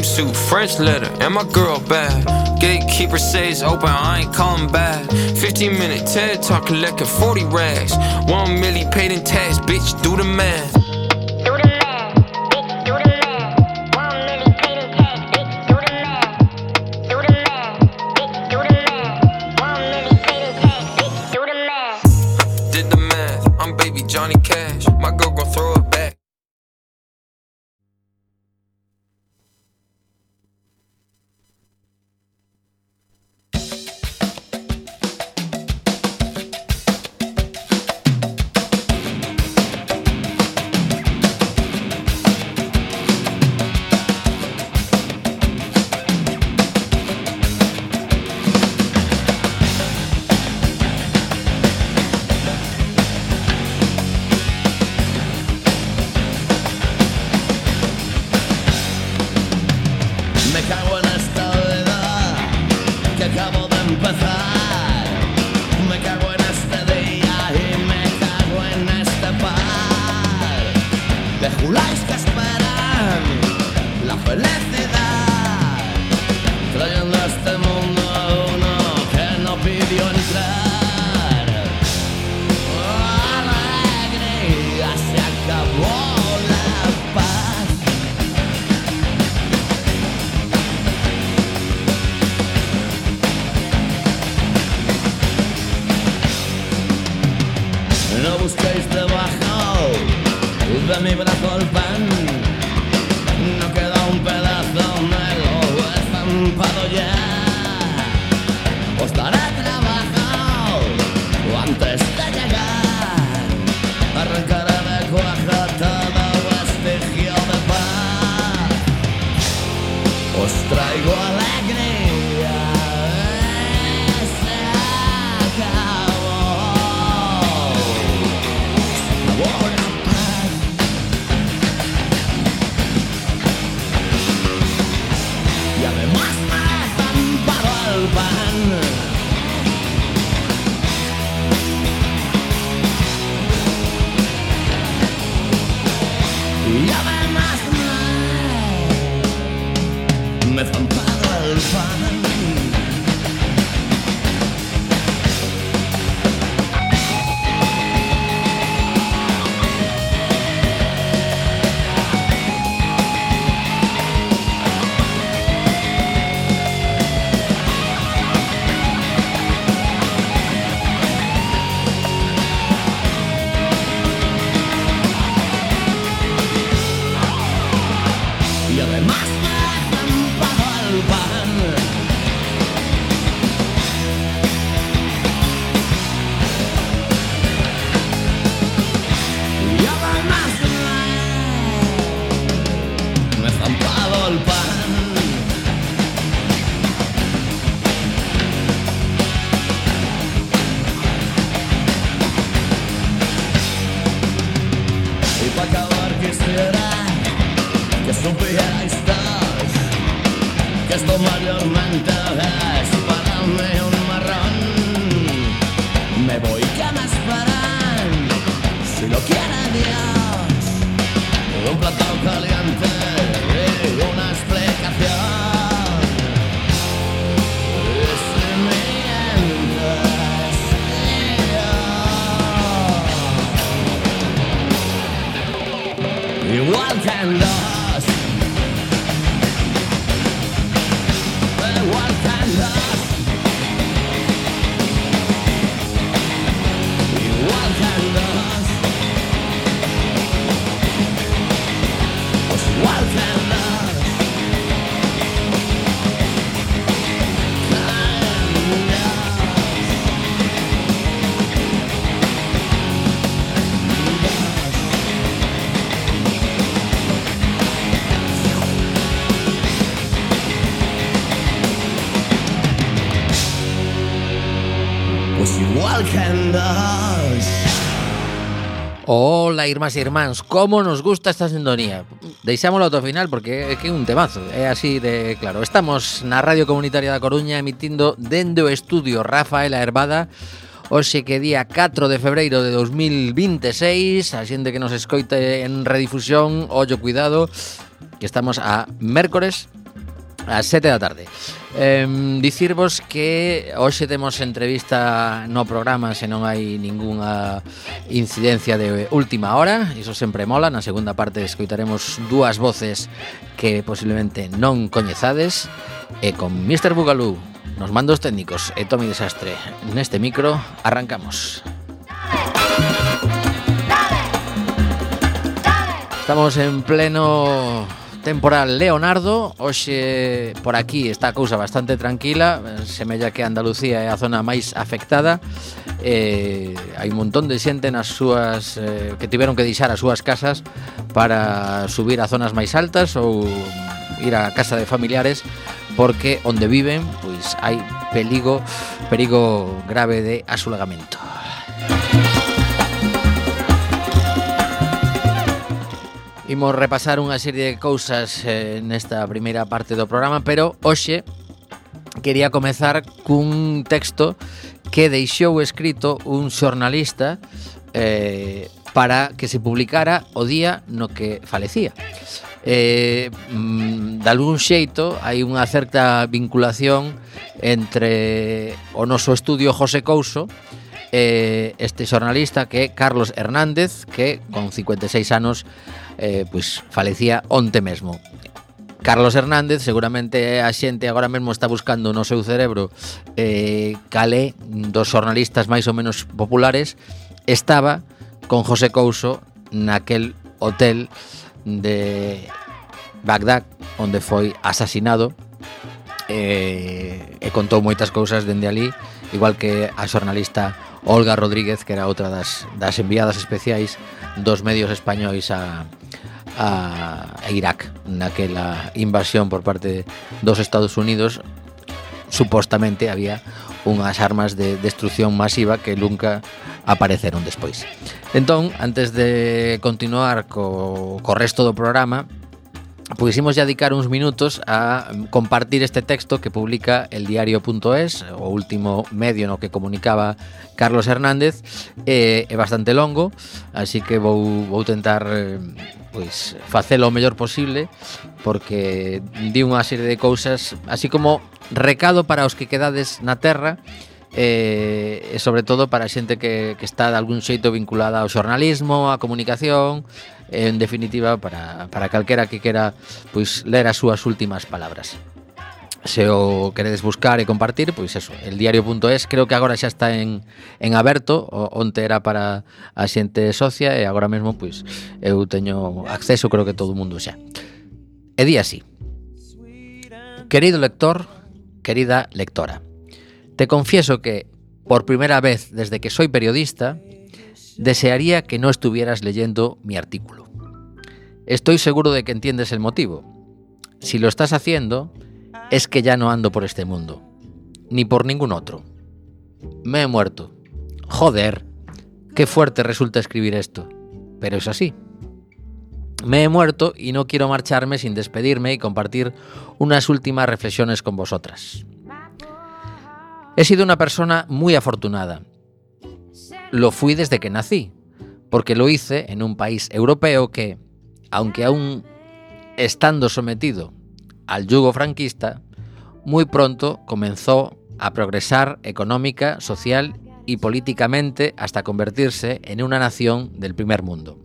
swimsuit, French letter, and my girl bad. Gatekeeper says open, I ain't calling back. 15-minute TED Talk collecting 40 rags. 1 milli paid in tax, bitch, do the math. Johnny Cash, my girl gon' throw it back. Hola, irmás e irmáns, como nos gusta esta sintonía. Deixámoslo ao final porque é que é un temazo, é así de claro. Estamos na Radio Comunitaria da Coruña emitindo dende o estudio Rafaela Herbada. Hoxe que día 4 de febreiro de 2026, a xente que nos escoite en redifusión, ollo, cuidado, que estamos a mércores Ás 7 da tarde. Dicirvos que hoxe temos entrevista no programa se non hai ningunha incidencia de última hora. Iso sempre mola. Na segunda parte escoitaremos dúas voces que posiblemente non coñezades. E con Mr. Bugalú nos mandos técnicos e Tommy Desastre neste micro, arrancamos. Estamos en pleno temporal Leonardo. Hoxe por aquí está a cousa bastante tranquila. Semella que Andalucía é a zona máis afectada. Hai un montón de xente nas súas que tiveron que deixar as súas casas para subir a zonas máis altas ou ir a casa de familiares, porque onde viven pois hai perigo grave de asolagamento. Imos repasar unha serie de cousas nesta primeira parte do programa, pero hoxe quería comezar cun texto que deixou escrito un xornalista para que se publicara o día no que falecía. De algún xeito hai unha certa vinculación entre o noso estudio José Couso e este xornalista que é Carlos Hernández, que con 56 anos pois falecía onte mesmo. Carlos Hernández seguramente a xente agora mesmo está buscando no seu cerebro calé dos xornalistas máis ou menos populares estaba con José Couso naquel hotel de Bagdad onde foi asasinado, e contou moitas cousas dende ali, igual que a xornalista Olga Rodríguez, que era outra das enviadas especiais dos medios españois a Irak naquela invasión por parte dos Estados Unidos. Supostamente había unhas armas de destrucción masiva que nunca apareceron despois. Entón, antes de continuar co resto do programa, pois imos ya dedicar uns minutos a compartir este texto que publica el diario.es, o último medio no que comunicaba Carlos Hernández. É bastante longo, así que vou tentar pois facelo o mellor posible, porque di unha serie de cousas, así como recado para os que quedades na terra, e sobre todo para a xente que está de algún xeito vinculada ao xornalismo, á comunicación, en definitiva para calquera que quera pois ler as súas últimas palabras. Se o queredes buscar e compartir, pois eso, el diario.es, creo que agora xa está en aberto, onte era para a xente socia e agora mesmo pois eu teño acceso, creo que todo o mundo xa. E di así: querido lector, querida lectora, te confieso que, por primera vez desde que soy periodista, desearía que no estuvieras leyendo mi artículo. Estoy seguro de que entiendes el motivo. Si lo estás haciendo, es que ya no ando por este mundo, ni por ningún otro. Me he muerto. Joder, qué fuerte resulta escribir esto, pero es así. Me he muerto y no quiero marcharme sin despedirme y compartir unas últimas reflexiones con vosotras. He sido una persona muy afortunada. Lo fui desde que nací, porque lo hice en un país europeo que, aunque aún estando sometido al yugo franquista, muy pronto comenzó a progresar económica, social y políticamente hasta convertirse en una nación del primer mundo.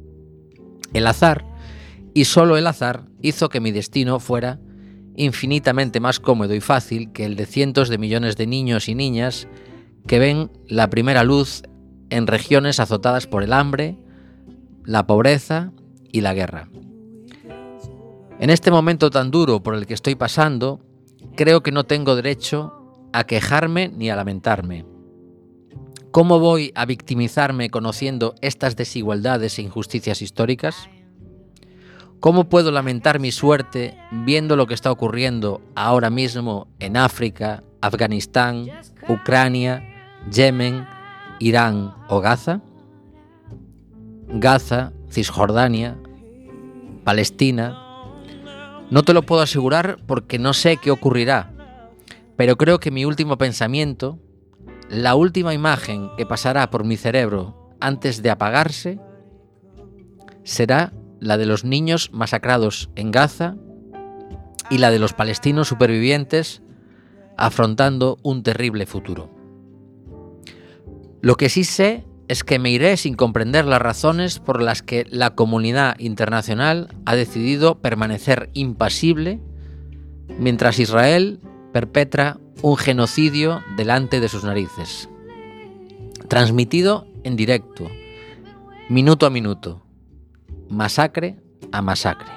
El azar, y solo el azar, hizo que mi destino fuera infinitamente más cómodo y fácil que el de cientos de millones de niños y niñas que ven la primera luz en regiones azotadas por el hambre, la pobreza y la guerra. En este momento tan duro por el que estoy pasando, creo que no tengo derecho a quejarme ni a lamentarme. ¿Cómo voy a victimizarme conociendo estas desigualdades e injusticias históricas? ¿Cómo puedo lamentar mi suerte viendo lo que está ocurriendo ahora mismo en África, Afganistán, Ucrania, Yemen, Irán o Gaza? Gaza, Cisjordania, Palestina. No te lo puedo asegurar porque no sé qué ocurrirá, pero creo que mi último pensamiento, la última imagen que pasará por mi cerebro antes de apagarse, será la de los niños masacrados en Gaza, y la de los palestinos supervivientes afrontando un terrible futuro. Lo que sí sé es que me iré sin comprender las razones por las que la comunidad internacional ha decidido permanecer impasible mientras Israel perpetra un genocidio delante de sus narices. Transmitido en directo, minuto a minuto, masacre a masacre.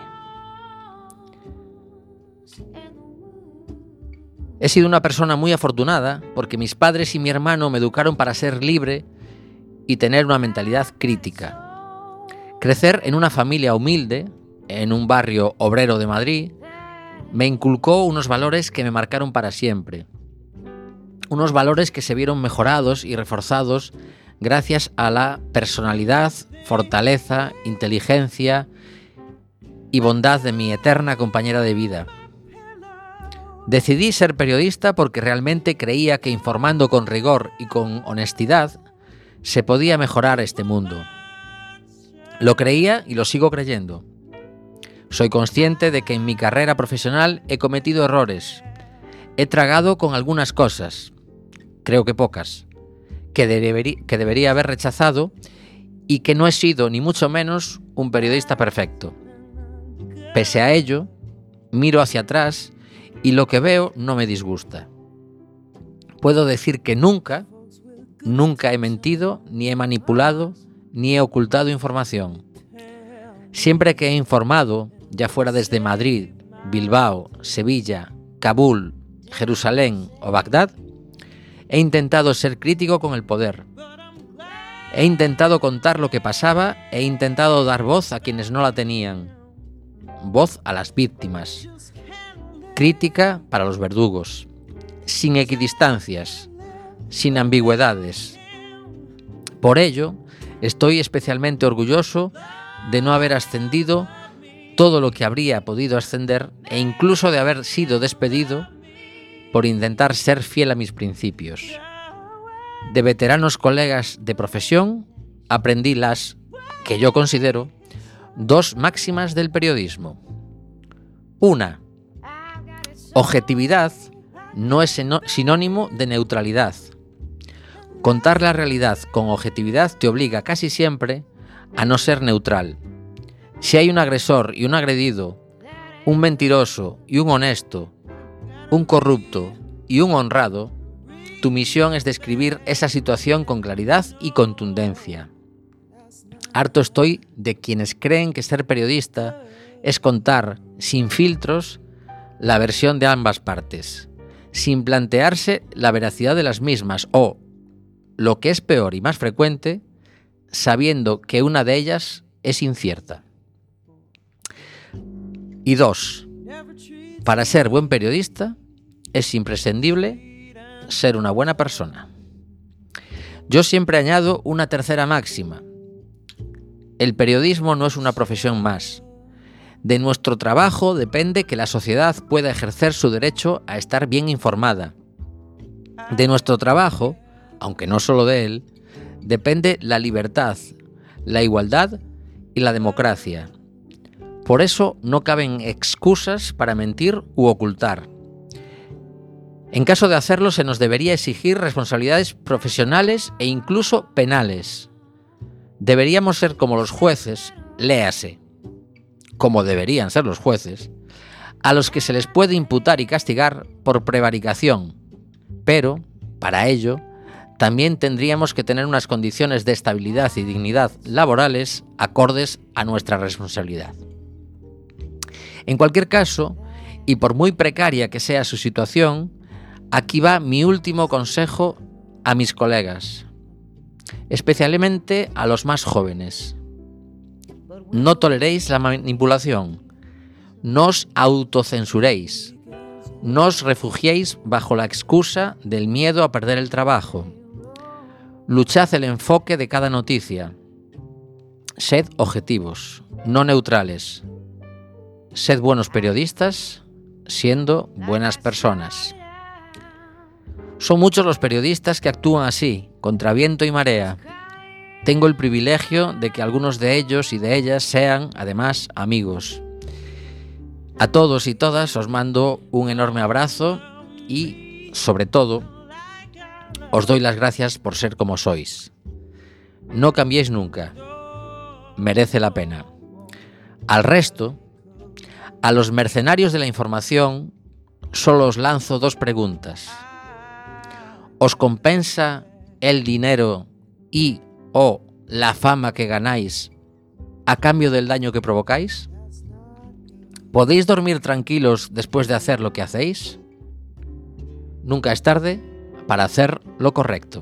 He sido una persona muy afortunada porque mis padres y mi hermano me educaron para ser libre y tener una mentalidad crítica. Crecer en una familia humilde, en un barrio obrero de Madrid, me inculcó unos valores que me marcaron para siempre. Unos valores que se vieron mejorados y reforzados gracias a la personalidad, fortaleza, inteligencia y bondad de mi eterna compañera de vida. Decidí ser periodista porque realmente creía que informando con rigor y con honestidad se podía mejorar este mundo. Lo creía y lo sigo creyendo. Soy consciente de que en mi carrera profesional he cometido errores. He tragado con algunas cosas, creo que pocas, que debería haber rechazado y que no he sido ni mucho menos un periodista perfecto. Pese a ello, miro hacia atrás y lo que veo no me disgusta. Puedo decir que nunca he mentido, ni he manipulado, ni he ocultado información. Siempre que he informado, ya fuera desde Madrid, Bilbao, Sevilla, Kabul, Jerusalén o Bagdad, he intentado ser crítico con el poder. He intentado contar lo que pasaba, he intentado dar voz a quienes no la tenían. Voz a las víctimas. Crítica para los verdugos. Sin equidistancias, sin ambigüedades. Por ello, estoy especialmente orgulloso de no haber ascendido todo lo que habría podido ascender e incluso de haber sido despedido por intentar ser fiel a mis principios. De veteranos colegas de profesión aprendí las, que yo considero, 2 máximas del periodismo. Una, objetividad no es sinónimo de neutralidad. Contar la realidad con objetividad te obliga casi siempre a no ser neutral. Si hay un agresor y un agredido, un mentiroso y un honesto, un corrupto y un honrado, tu misión es describir esa situación con claridad y contundencia. Harto estoy de quienes creen que ser periodista es contar, sin filtros, la versión de ambas partes, sin plantearse la veracidad de las mismas o, lo que es peor y más frecuente, sabiendo que una de ellas es incierta. Y 2. Para ser buen periodista es imprescindible ser una buena persona. Yo siempre añado una tercera máxima. El periodismo no es una profesión más. De nuestro trabajo depende que la sociedad pueda ejercer su derecho a estar bien informada. De nuestro trabajo, aunque no solo de él, depende la libertad, la igualdad y la democracia. Por eso no caben excusas para mentir u ocultar. En caso de hacerlo, se nos debería exigir responsabilidades profesionales e incluso penales. Deberíamos ser como los jueces, léase, como deberían ser los jueces, a los que se les puede imputar y castigar por prevaricación. Pero, para ello, también tendríamos que tener unas condiciones de estabilidad y dignidad laborales acordes a nuestra responsabilidad. En cualquier caso, y por muy precaria que sea su situación, aquí va mi último consejo a mis colegas, especialmente a los más jóvenes. No toleréis la manipulación, no os autocensuréis, no os refugiéis bajo la excusa del miedo a perder el trabajo. Luchad el enfoque de cada noticia. Sed objetivos, no neutrales. Sed buenos periodistas, siendo buenas personas. Son muchos los periodistas que actúan así, contra viento y marea. Tengo el privilegio de que algunos de ellos y de ellas sean, además, amigos. A todos y todas os mando un enorme abrazo y, sobre todo, os doy las gracias por ser como sois. No cambiéis nunca. Merece la pena. Al resto, a los mercenarios de la información, solo os lanzo 2 preguntas. ¿Os compensa el dinero y o la fama que ganáis a cambio del daño que provocáis? ¿Podéis dormir tranquilos después de hacer lo que hacéis? Nunca es tarde para hacer lo correcto.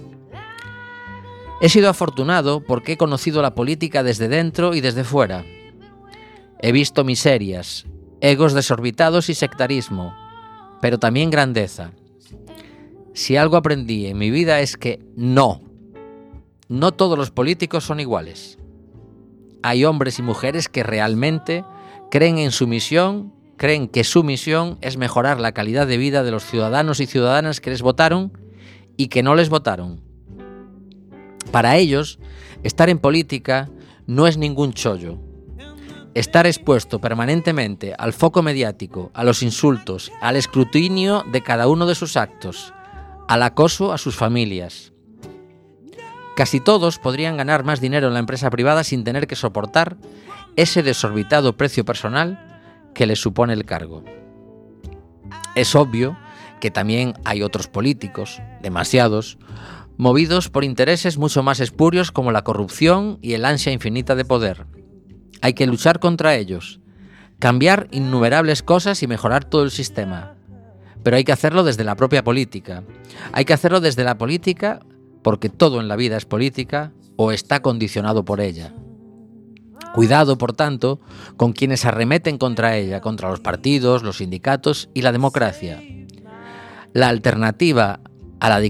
He sido afortunado porque he conocido la política desde dentro y desde fuera. He visto miserias, egos desorbitados y sectarismo, pero también grandeza. Si algo aprendí en mi vida es que no todos los políticos son iguales. Hay hombres y mujeres que realmente creen en su misión, creen que su misión es mejorar la calidad de vida de los ciudadanos y ciudadanas que les votaron y que no les votaron. Para ellos, estar en política no es ningún chollo. Estar expuesto permanentemente al foco mediático, a los insultos, al escrutinio de cada uno de sus actos, al acoso a sus familias. Casi todos podrían ganar más dinero en la empresa privada sin tener que soportar ese desorbitado precio personal que les supone el cargo. Es obvio que también hay otros políticos, demasiados, movidos por intereses mucho más espurios como la corrupción y el ansia infinita de poder. Hay que luchar contra ellos, cambiar innumerables cosas y mejorar todo el sistema. Pero hay que hacerlo desde la propia política. Hay que hacerlo desde la política porque todo en la vida es política o está condicionado por ella. Cuidado, por tanto, con quienes arremeten contra ella, contra los partidos, los sindicatos y la democracia. La alternativa a la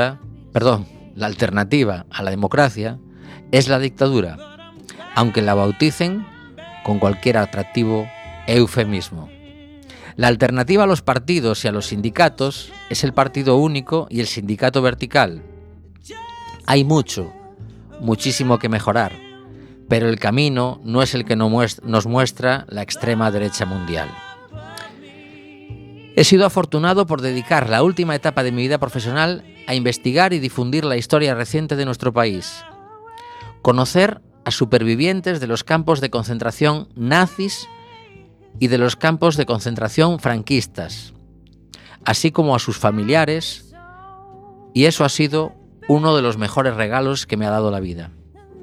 democracia es la dictadura, aunque la bauticen con cualquier atractivo eufemismo. La alternativa a los partidos y a los sindicatos es el partido único y el sindicato vertical. Hay muchísimo que mejorar, pero el camino no es el que nos muestra la extrema derecha mundial. He sido afortunado por dedicar la última etapa de mi vida profesional a investigar y difundir la historia reciente de nuestro país. Conocer a supervivientes de los campos de concentración nazis y de los campos de concentración franquistas, así como a sus familiares, y eso ha sido uno de los mejores regalos que me ha dado la vida.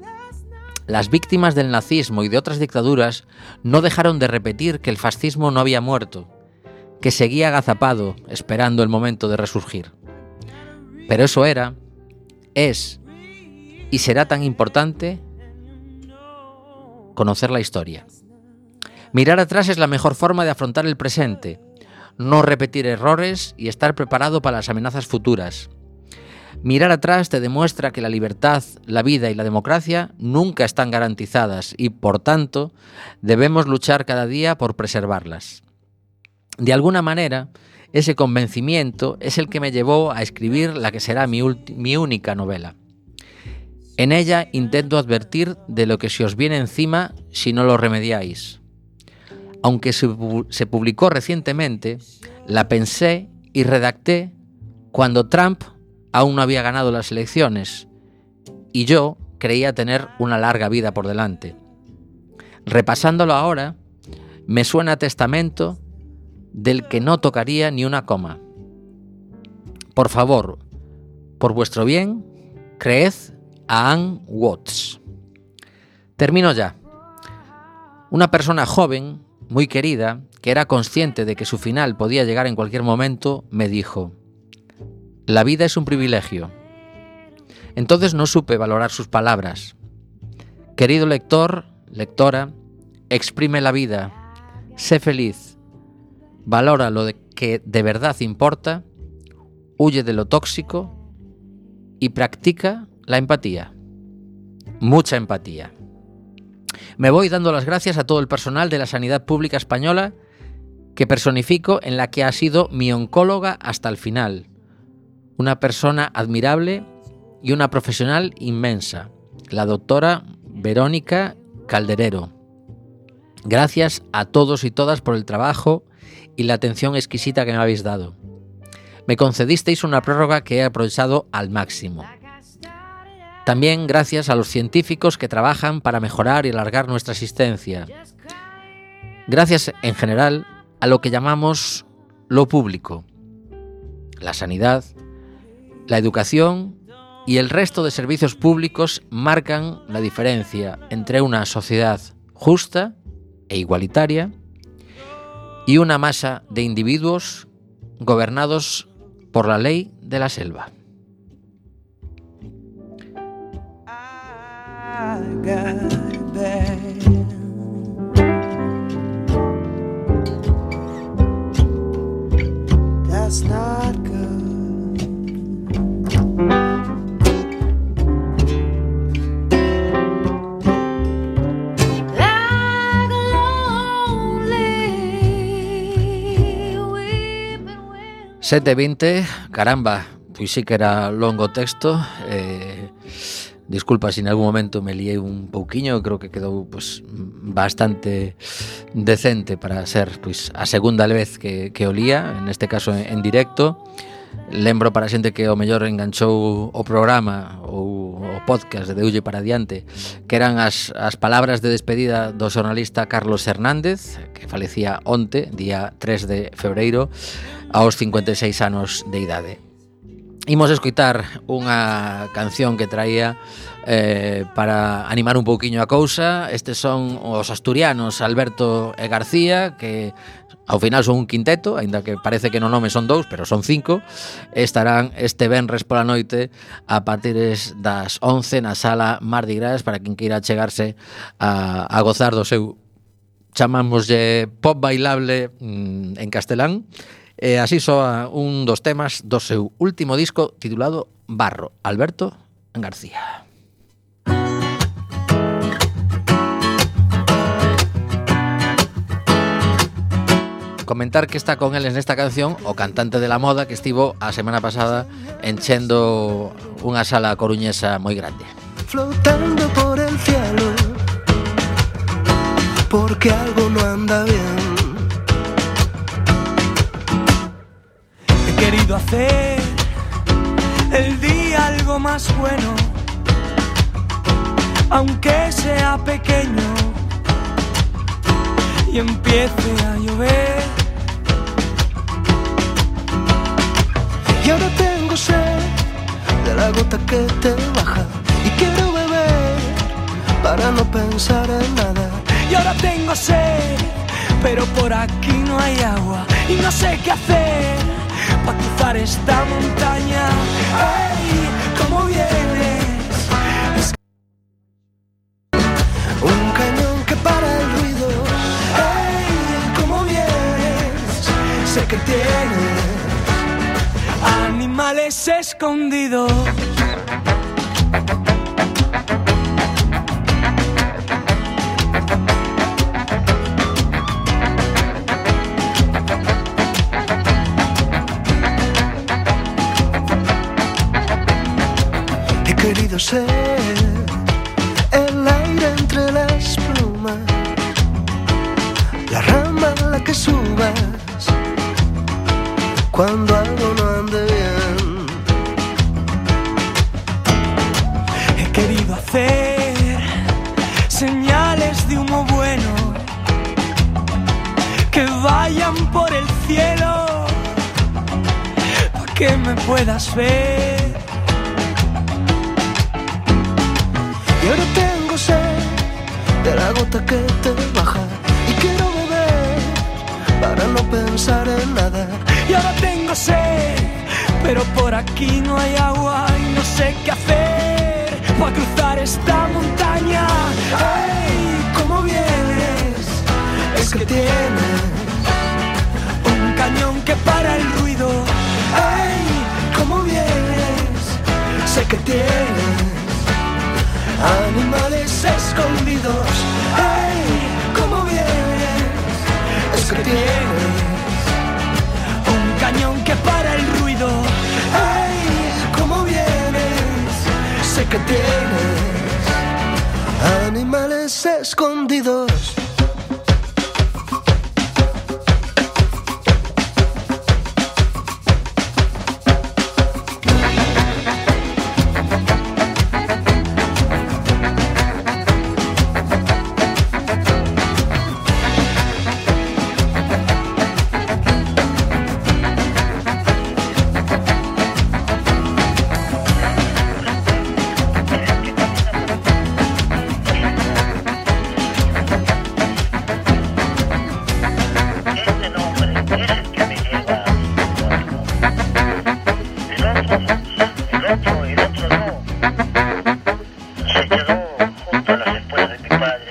Las víctimas del nazismo y de otras dictaduras no dejaron de repetir que el fascismo no había muerto, que seguía agazapado, esperando el momento de resurgir. Pero eso era, es y será tan importante conocer la historia. Mirar atrás es la mejor forma de afrontar el presente, no repetir errores y estar preparado para las amenazas futuras. Mirar atrás te demuestra que la libertad, la vida y la democracia nunca están garantizadas y, por tanto, debemos luchar cada día por preservarlas. De alguna manera, ese convencimiento es el que me llevó a escribir la que será mi única novela. En ella intento advertir de lo que se os viene encima si no lo remediáis. Aunque se publicó recientemente, la pensé y redacté cuando Trump aún no había ganado las elecciones y yo creía tener una larga vida por delante. Repasándolo ahora, me suena a testamento del que no tocaría ni una coma. Por favor, por vuestro bien, creed a Ann Watts. Termino ya. Una persona joven, muy querida, que era consciente de que su final podía llegar en cualquier momento, me dijo: la vida es un privilegio. Entonces no supe valorar sus palabras. Querido lector, lectora, exprime la vida, sé feliz, valora lo que de verdad importa, huye de lo tóxico y practica la empatía. Mucha empatía. Me voy dando las gracias a todo el personal de la sanidad pública española que personifico en la que ha sido mi oncóloga hasta el final. Una persona admirable y una profesional inmensa, la doctora Verónica Calderero. Gracias a todos y todas por el trabajo y la atención exquisita que me habéis dado. Me concedisteis una prórroga que he aprovechado al máximo. También gracias a los científicos que trabajan para mejorar y alargar nuestra existencia. Gracias en general a lo que llamamos lo público, la sanidad, la educación y el resto de servicios públicos marcan la diferencia entre una sociedad justa e igualitaria y una masa de individuos gobernados por la ley de la selva. That's not good. Like a lonely weeping wind. 7:20, caramba, pois sí que era longo texto. Disculpa si en algún momento me liei un pouquiño, creo que quedou pues bastante decente para ser pues a segunda vez que o lía, en este caso en directo. Lembro para xente que o mellor enganchou o programa ou o podcast de Deulle para Diante, que eran as palabras de despedida do xornalista Carlos Hernández, que falecía onte, día 3 de febreiro, aos 56 anos de idade. Imos escoitar unha canción que traía para animar un pouquiño a cousa. Estes son os asturianos Alberto e García, que ao final son un quinteto, aínda que parece que no nome son 2, pero son 5. Estarán este venres pola noite a partir das 11 na sala Mardi Gras para quen queira chegarse a gozar do seu, chamámoslle, pop bailable en castelán. E así soa un dos temas do seu último disco titulado Barro, Alberto García. Comentar que está con eles nesta canción o cantante de la moda que estivo a semana pasada enchendo unha sala coruñesa moi grande. Flotando por el cielo, porque algo no anda bien. He querido hacer el día algo más bueno, aunque sea pequeño, y empiece a llover. Y ahora tengo sed de la gota que te baja, y quiero beber para no pensar en nada. Y ahora tengo sed, pero por aquí no hay agua, y no sé qué hacer para cruzar esta montaña. ¡Ey! ¿Cómo vienes? Es un cañón que para el ruido. ¡Ey! ¿Cómo vienes? Sé que tienes animales escondidos. He querido ser el aire entre las plumas, la rama a la que subas cuando algo no ande bien. He querido hacer señales de humo bueno que vayan por el cielo para que me puedas ver. Y ahora tengo sed de la gota que te baja, y quiero beber para no pensar en nada. Y ahora tengo sed, pero por aquí no hay agua, y no sé qué hacer para cruzar esta montaña. ¡Ey! ¿Cómo vienes? Es que tienes un cañón que para el ruido. ¡Ey! ¿Cómo vienes? Sé que tienes animales escondidos. ¡Ey! ¿Cómo vienes? Es que tienes un cañón que para el ruido. ¡Ey! ¿Cómo vienes? Sé que tienes animales escondidos.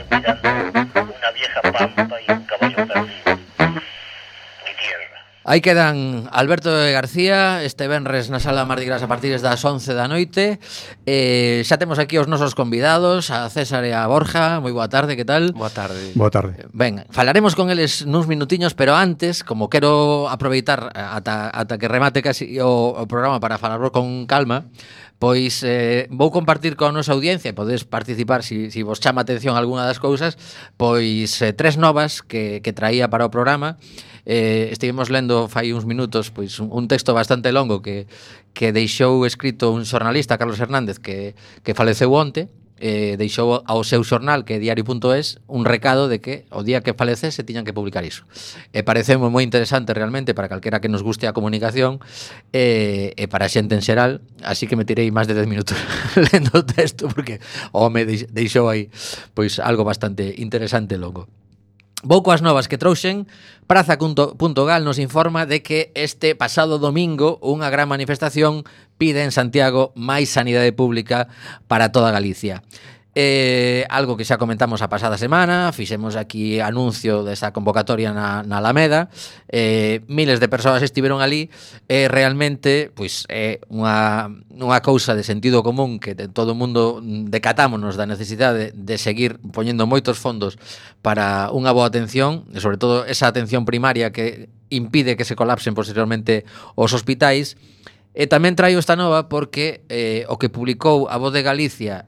mirando una vieja pampa y un caballo perdido. Mi tierra. Aí quedan Alberto de García este venres na Sala Mardi Gras a partir das 11 da noite. Xa temos aquí os nosos convidados, a César e a Borja. Moi boa tarde, que tal? Boa tarde. Boa tarde. Ben, falaremos con eles nuns minutiños, pero antes, como quero aproveitar ata que remate casi o programa para falarlo con calma, pois vou compartir con a nosa audiencia, podes participar si vos chama atención algunha das cousas, pois tres novas que traía para o programa. Estivemos lendo fai uns minutos pois un texto bastante longo que deixou escrito un xornalista, Carlos Hernández, que faleceu onte. Deixou ao seu xornal, que é diario.es, un recado de que o día que falecese tiñan que publicar iso. Pareceu moi interesante realmente para calquera que nos guste a comunicación e para a xente en xeral, así que me tirei máis de 10 minutos lendo o texto porque o home deixou aí pois algo bastante interesante longo. Vou coas novas que trouxen. Praza.gal nos informa de que este pasado domingo unha gran manifestación pide en Santiago máis sanidade pública para toda Galicia. Algo que xa comentamos a pasada semana, fixemos aquí anuncio desa convocatoria na Alameda, miles de persoas estiveron ali, realmente pois é unha cousa de sentido común que todo o mundo decatámonos da necesidade de seguir poñendo moitos fondos para unha boa atención, e sobre todo esa atención primaria que impide que se colapsen posteriormente os hospitais. E tamén traio esta nova porque o que publicou a Voz de Galicia,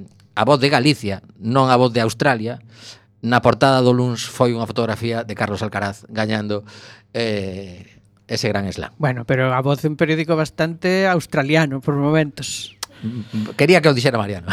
non a Voz de Australia, na portada do luns foi unha fotografía de Carlos Alcaraz gañando ese gran slam. Bueno, pero a Voz é un periódico bastante australiano por momentos. Quería que o dixera Mariano.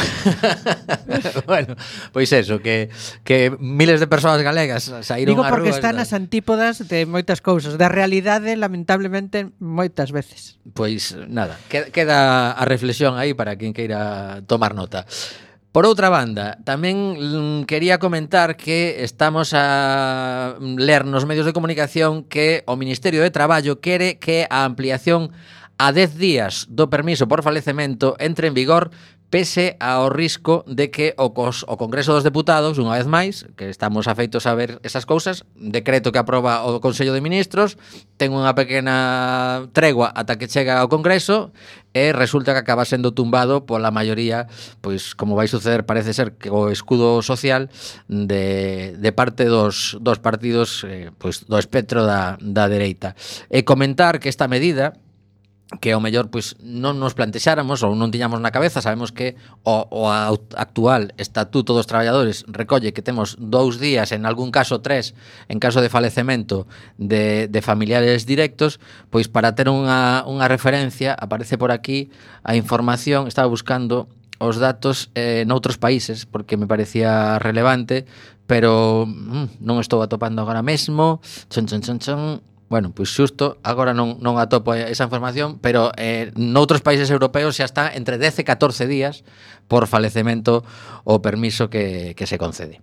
Bueno, pois eso, que miles de persoas galegas saíron Digo ás porque rúas. están as antípodas de moitas cousas, da realidade, lamentablemente, moitas veces. Pois nada, queda a reflexión aí para quen queira tomar nota. Por outra banda, tamén quería comentar que estamos a ler nos medios de comunicación que o Ministerio de Traballo quere que a ampliación a 10 días do permiso por falecemento entre en vigor pese ao risco de que o Congreso dos Deputados, unha vez máis, que estamos afeitos a ver esas cousas, decreto que aproba o Consello de Ministros, ten unha pequena tregua ata que chega ao Congreso e resulta que acaba sendo tumbado pola maioría, pois como vai suceder, parece ser que o escudo social de parte dos partidos pois do espectro da dereita. E comentar que esta medida que ao mellor pois non nos plantexáramos ou non tiñamos na cabeza, sabemos que o actual Estatuto dos Traballadores recolle que temos 2 días, en algún caso 3, en caso de falecemento de familiares directos, pois para ter unha referencia, aparece por aquí a información, estaba buscando os datos noutros países, porque me parecía relevante, pero non estou atopando agora mesmo. Bueno, pois xusto, agora non atopo esa información, pero noutros países europeos xa está entre 10 e 14 días por falecemento o permiso que se concede.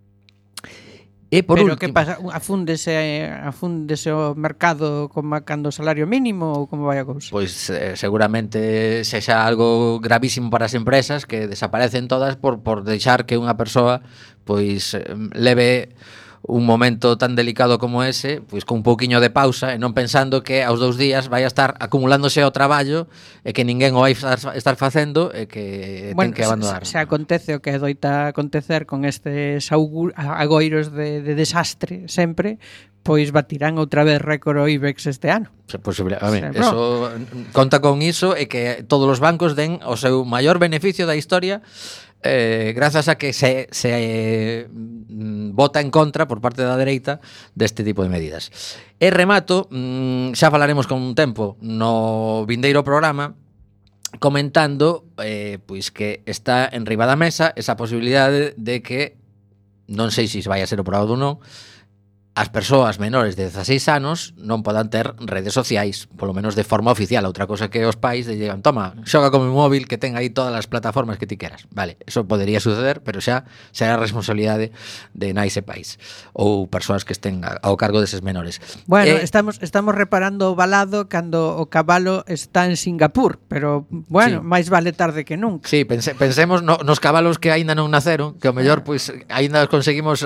E por pero último, que pasa? Afúndese o mercado como cando o salario mínimo ou como vai a cousa? Pois seguramente sexa algo gravísimo para as empresas que desaparecen todas por deixar que unha persoa pois leve un momento tan delicado como ese, pois con un pouquiño de pausa e non pensando que aos 2 días vai a estar acumulándose o traballo e que ninguén o vai estar facendo e que ten que abandonar. Se acontece o que doita acontecer con estes agoiros de desastre sempre, pois batirán outra vez récord o IBEX este ano. Posible, a ver, eso conta con iso e que todos os bancos den o seu maior beneficio da historia grazas a que se vota en contra por parte da dereita deste tipo de medidas. E remato, xa falaremos con un tempo no vindeiro programa comentando pois que está en riba da mesa esa posibilidade de que, non sei se vai a ser aprobado ou non, as persoas menores de 16 anos non podan ter redes sociais, polo menos de forma oficial. Outra cosa que os pais lle digan, toma, xoga con mi móvil que ten aí todas as plataformas que ti queras. Vale, eso podería suceder, pero xa será a responsabilidade de nais e pais ou persoas que estén ao cargo deses menores. Bueno, estamos reparando o balado cando o cabalo está en Singapur, pero bueno, Sí. máis vale tarde que nunca. Sí, pensemos nos cabalos que aínda non naceron, que ao mellor pois aínda conseguimos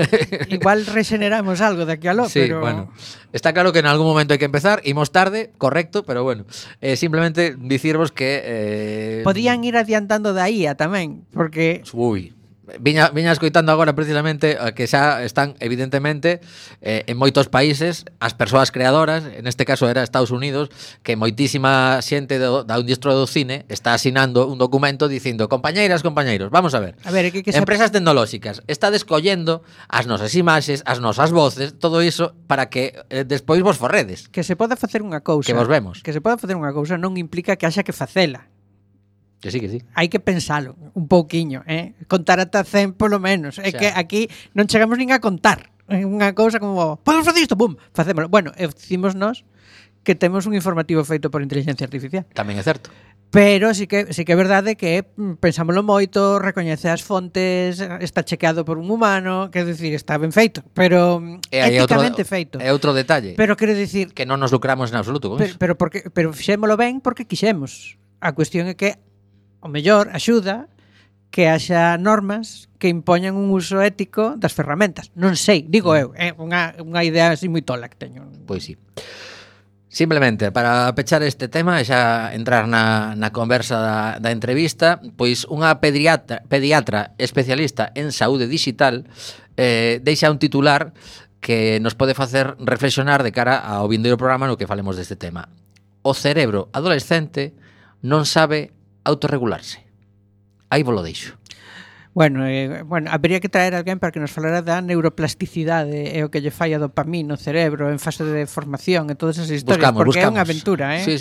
Igual rexeneramos algo de aquí aló, Sí, pero bueno, está claro que en algún momento hai que empezar, imos tarde, correcto, pero bueno, simplemente dicirvos que podían ir adiantando da IA tamén, porque Ui, viña escoitando agora precisamente que xa están evidentemente en moitos países as persoas creadoras, en este caso era Estados Unidos, que moitísima xente da industria do cine está asinando un documento dicindo, compañeiras, compañeiros, vamos a ver, que empresas tecnolóxicas está descollendo as nosas imaxes, as nosas voces, todo iso para que despois vos forredes. que se pode facer unha cousa. Que vos vemos. Que se pode facer unha cousa non implica que haxa que facela. Que sí, que sí. Hai que pensalo un pouquiño, contar ata 100 polo menos. É Xa. que aquí non chegamos nin a contar. É unha cousa como, podemos facer isto, bum, facémolo. Bueno, decimos nós que temos un informativo feito por inteligencia artificial. Tamén é certo. Pero sí que é verdade que pensámoslo moito, recoñece as fontes, está chequeado por un humano, quer dicir, está ben feito, pero E hai éticamente feito. É outro detalle. Pero quero dicir, Que non nos lucramos en absoluto con iso. pero fixémolo ben porque quixemos. A cuestión é que o mellor axuda que haxa normas que impoñan un uso ético das ferramentas. Non sei, digo eu, é unha idea así moi tola que teño. Pois sí. Simplemente, para pechar este tema e xa entrar na conversa da entrevista, pois unha pediatra especialista en saúde digital deixa un titular que nos pode facer reflexionar de cara ao vindeiro programa no que falemos deste tema. O cerebro adolescente non sabe autorregularse. Aí vos lo deixo. Bueno, habería que traer alguén para que nos falara da neuroplasticidade e o que lle fai a dopamina no cerebro en fase de formación e todas esas historias, porque é unha aventura, Sí.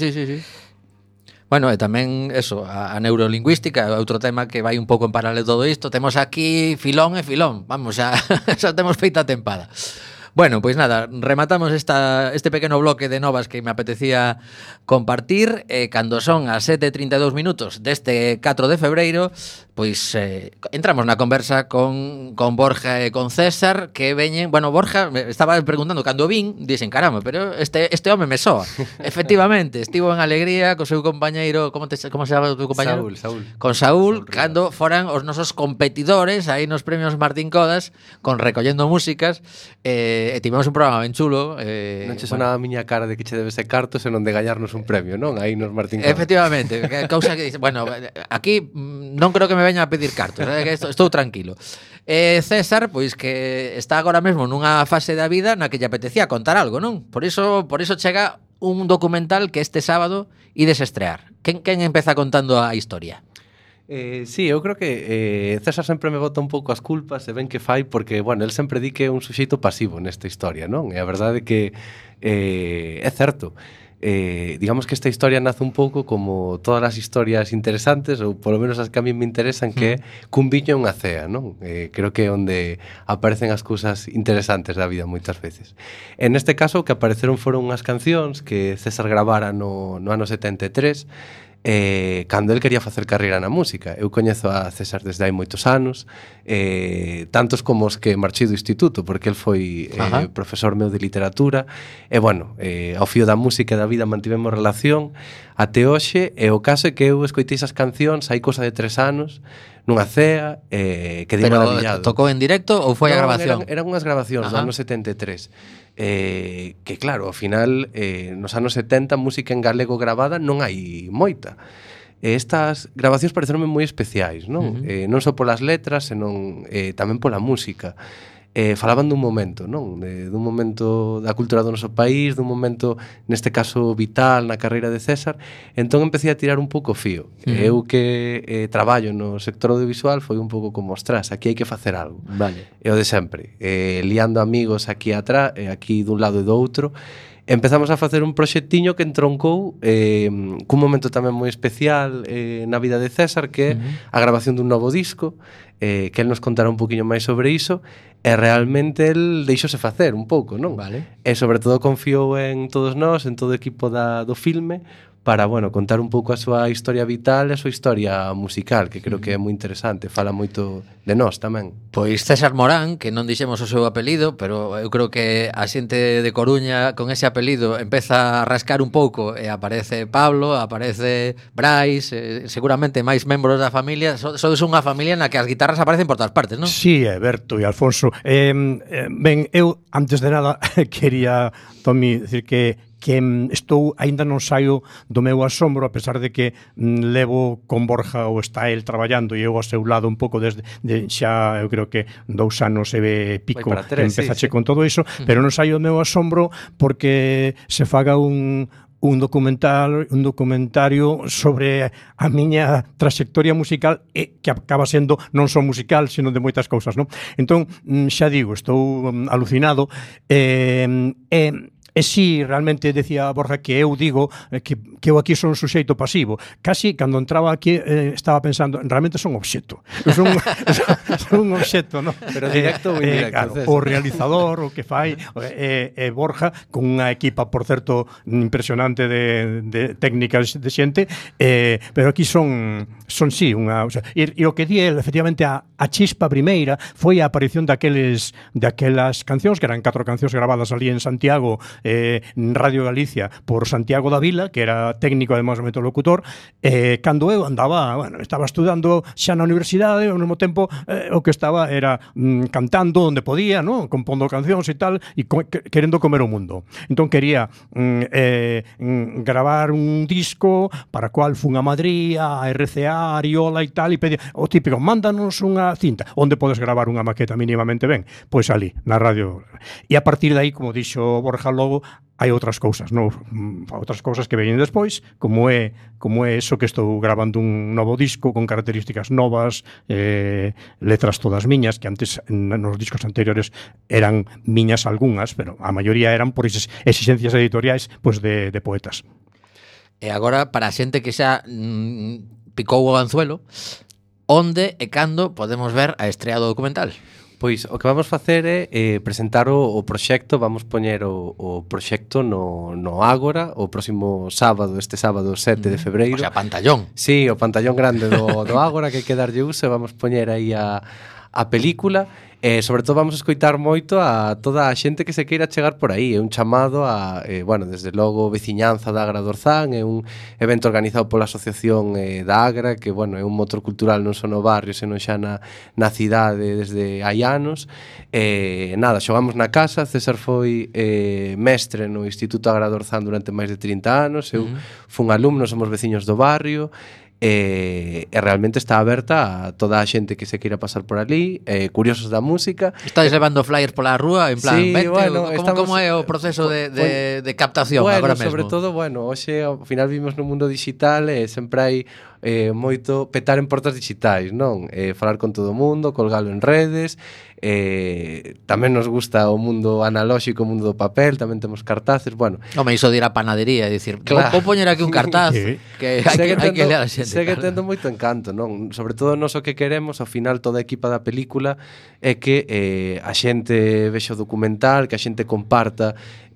Bueno, e tamén eso, a neurolingüística é outro tema que vai un pouco en paralelo todo isto. Temos aquí filón e filón. Vamos, xa temos feita a tempada. Bueno, pois nada, rematamos este pequeno bloque de novas que me apetecía compartir. Cando son as 7:32 minutos deste 4 de febreiro, pois entramos na conversa con Borja e con César, que veñen... Bueno, Borja me estaba preguntando cando vin, dixen, caramba, pero este home me soa. Efectivamente, estivo en Alegría co seu compañeiro, como se chama o teu compañeiro? Saúl. Con Saúl, cando foran os nosos competidores aí nos premios Martín Codas, con Recollendo Músicas, e tivemos un programa ben chulo. Non che sonaba a miña cara de que che debe ser carto senón de gañarnos un premio, non? Aí nos Martín Codas. Efectivamente, cousa que dice, bueno, aquí non creo que me veña a pedir cartos, que estou tranquilo. César, pois que está agora mesmo nunha fase da vida na que lle apetecía contar algo, non? Por iso chega un documental que este sábado ides estrear. Quen empeza contando a historia? Sí, eu creo que César sempre me bota un pouco as culpas e ben que fai porque, bueno, el sempre di que é un suxeito pasivo nesta historia, non? E a verdade é que é certo. Digamos que esta historia nace un pouco como todas as historias interesantes, ou polo menos as que a mí me interesan, que é cun viño e unha cea, non? Creo que é onde aparecen as cousas interesantes da vida moitas veces. En este caso, o que apareceron foron unhas cancións que César gravara no ano 73, cando el quería facer carreira na música. Eu coñezo a César desde hai moitos anos, tantos como os que marchei do instituto, porque el foi profesor meu de literatura, e bueno, ao fío da música e da vida mantivemos relación até hoxe, e o caso é que eu escoitei esas cancións hai cosa de 3 anos nunha cea, que dei maravillado. Pero tocou en directo ou foi a grabación? Eran unhas grabacións do ano 73. Que claro, ao final nos anos 70 música en galego gravada non hai moita. Estas grabacións pareceronme moi especiais, non? Non só polas letras, senón tamén pola música. Falaban dun momento, non? Dun momento da cultura do noso país, dun momento, neste caso, vital na carreira de César. Entón empecé a tirar un pouco o fío. Eu que traballo no sector audiovisual foi un pouco como, ostras, aquí hai que facer algo. Vale. E o de sempre, liando amigos aquí atrás, aquí dun lado e do outro, empezamos a facer un proxectiño que entroncou cun momento tamén moi especial na vida de César, que é a grabación dun novo disco. que el nos contará un poquinho máis sobre iso, e realmente el deixose facer un pouco, non? Vale. E sobre todo confiou en todos nós, en todo o equipo do filme, para, bueno, contar un pouco a súa historia vital e a súa historia musical, que creo que é moi interesante, fala moito de nós tamén. Pois César Morán, que non dixemos o seu apelido, pero eu creo que a xente de Coruña con ese apelido empeza a rascar un pouco e aparece Pablo, aparece Brais, seguramente máis membros da familia. Sodes unha familia na que as guitarras aparecen por todas partes, non? Sí, Berto e Alfonso. Ben, eu, antes de nada, quería, Tomi, decir que estou, aínda non saio do meu asombro, a pesar de que levo con Borja ou está el traballando e eu ao seu lado un pouco desde xa, eu creo que 2 anos e pico que empezache con todo iso, pero non saio do meu asombro porque se faga un documentario sobre a miña trayectoria musical que acaba sendo non só musical, sino de moitas cousas, non? Entón, xa digo, estou alucinado E si realmente decía Borja que eu digo que eu aquí son un suxeito pasivo. Casi, cando entraba aquí, estaba pensando, realmente son obxecto. Son un obxecto, non? Pero directo ou indirecto? Claro, o realizador, o que fai, Borja, con unha equipa, por certo, impresionante de técnicas de xente, pero aquí son sí, unha... O sea, e o que di el, efectivamente, a chispa primeira foi a aparición daquelas cancións, que eran 4 cancións gravadas ali en Santiago, Radio Galicia, por Santiago da Vila, que era técnico, además, locutor, cando eu andaba, bueno, estaba estudando xa na universidade, ao mesmo tempo o que estaba era cantando onde podía, ¿no? Compondo cancións e tal, e querendo comer o mundo. Entón quería gravar un disco para cual fun a Madrid, a RCA, a Ariola e tal, e pedía, o típico, mándanos unha cinta, onde podes gravar unha maqueta mínimamente ben? Pois ali, na radio. E a partir de aí, como dixo Borja logo, hai outras cousas, non? Outras cousas que veñen despois, como é eso que estou gravando un novo disco con características novas, letras todas miñas, que antes nos discos anteriores eran miñas algunhas, pero a maioría eran por exigencias editoriais, pois de poetas. E agora, para a xente que xa picou o anzuelo, onde e cando podemos ver a estrea do documental? Pois o que vamos facer é presentar o proxecto, vamos poñer o proxecto no Ágora o próximo sábado, este sábado 7 de febreiro. O sea, pantallón. Sí, o pantallón grande do Ágora, que hai que darlle uso, vamos poñer aí a película. Sobre todo vamos a escoitar moito a toda a xente que se queira chegar por aí. É un chamado a, bueno, desde logo, veciñanza da Agra do Orzán, é un evento organizado pola Asociación da Agra, que, bueno, é un motor cultural non só no barrio, senón xa na cidade desde hai anos. Nada, xogamos na casa, César foi mestre no Instituto Agra do Orzán durante máis de 30 anos, eu fun alumno, somos veciños do barrio, e realmente está aberta a toda a xente que se queira pasar por ali, curiosos da música. Estáis levando flyers pola rúa, en plan, sí, vente, bueno, como é o proceso de captación bueno, agora mesmo? Sobre todo, bueno, hoxe ao final vivimos no mundo digital e sempre hai moito petar en portas digitais, non? Falar con todo o mundo, colgalo en redes, tamén nos gusta o mundo analóxico, o mundo do papel, tamén temos cartaces, bueno. Home, iso de ir á panadería, é dicir, claro, vou poñer aquí un cartaz que hai que ler a xente. Segue tendo moito encanto, non? Sobre todo nós o que queremos, ao final toda a equipa da película, é que a xente vexa o documental, que a xente comparta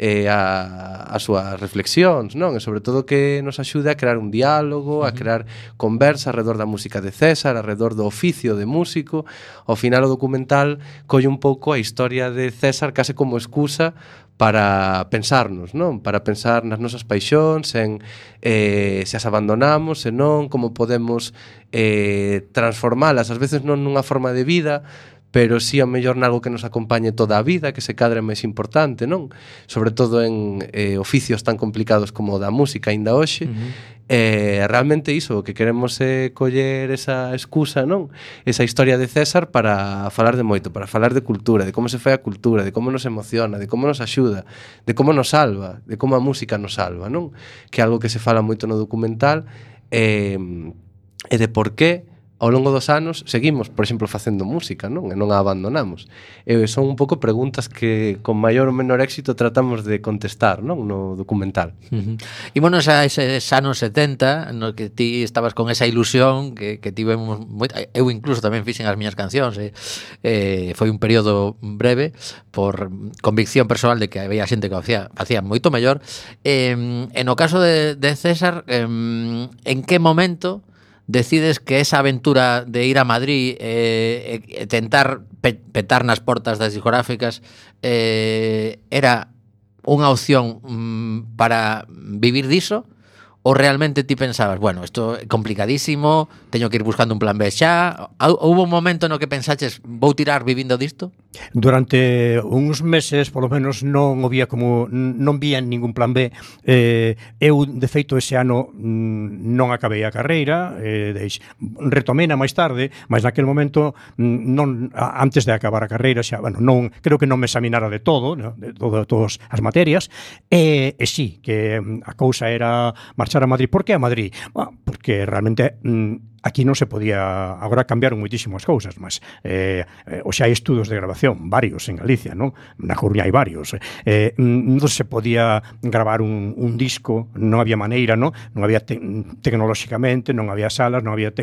as súas reflexións, non? E sobre todo que nos axude a crear un diálogo, a crear conversa alrededor da música de César, alrededor do oficio de músico. Ao final o documental colle un pouco a historia de César case como excusa para pensarnos, non? Para pensar nas nosas paixóns, en se as abandonamos, se non, como podemos transformalas, ás veces non nunha forma de vida, pero sí ao mellor nalgo que nos acompañe toda a vida, que se cadre máis importante, non? Sobre todo en oficios tan complicados como o da música aínda hoxe. Realmente iso, o que queremos é coller esa excusa, non? Esa historia de César para falar de moito, para falar de cultura, de como se fai a cultura, de como nos emociona, de como nos axuda, de como nos salva, de como a música nos salva, non? Que é algo que se fala moito no documental, e de por qué ao longo dos anos seguimos, por exemplo, facendo música, non? E non a abandonamos. E son un pouco preguntas que con maior ou menor éxito tratamos de contestar, non? No documental. Ímonos a eses anos 70 no que ti estabas con esa ilusión que tivemos eu incluso tamén fixen as miñas cancións foi un período breve por convicción personal de que había xente que facía moito mellor e no caso de César en que momento decides que esa aventura de ir a Madrid e tentar petar nas portas das discográficas era unha opción para vivir diso? Ou realmente ti pensabas, bueno, isto é complicadísimo, teño que ir buscando un plan B xa? Houve un momento no que pensaches, vou tirar vivindo disto? Durante uns meses, polo menos, non vía ningún plan B. Eu, de feito, ese ano non acabei a carreira, retomena máis tarde, mas naquel momento, antes de acabar a carreira, xa, bueno, creo que non me examinara de todo, de todas as materias, e sí, que a cousa era marchar a Madrid. Por que a Madrid? Porque realmente aquí non se podía, agora cambiaron moitísimas cousas, mas xa hai estudos de grabación, varios en Galicia, non? Na Coruña hai varios. Non se podía gravar un disco, non había maneira, non había tecnolóxicamente, non había salas, non había